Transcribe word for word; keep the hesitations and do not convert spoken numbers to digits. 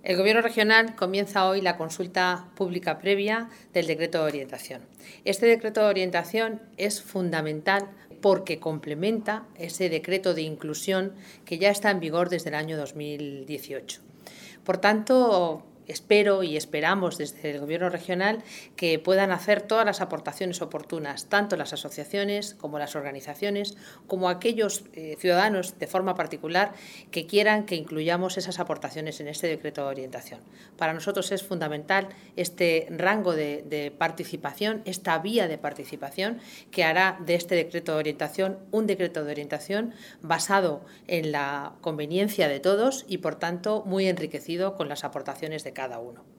El Gobierno regional comienza hoy la consulta pública previa del decreto de orientación. Este decreto de orientación es fundamental porque complementa ese decreto de inclusión que ya está en vigor desde el año dos mil dieciocho. Por tanto, espero y esperamos desde el Gobierno regional que puedan hacer todas las aportaciones oportunas, tanto las asociaciones como las organizaciones, como aquellos eh, ciudadanos de forma particular que quieran que incluyamos esas aportaciones en este decreto de orientación. Para nosotros es fundamental este rango de, de participación, esta vía de participación que hará de este decreto de orientación un decreto de orientación basado en la conveniencia de todos y, por tanto, muy enriquecido con las aportaciones de cada uno.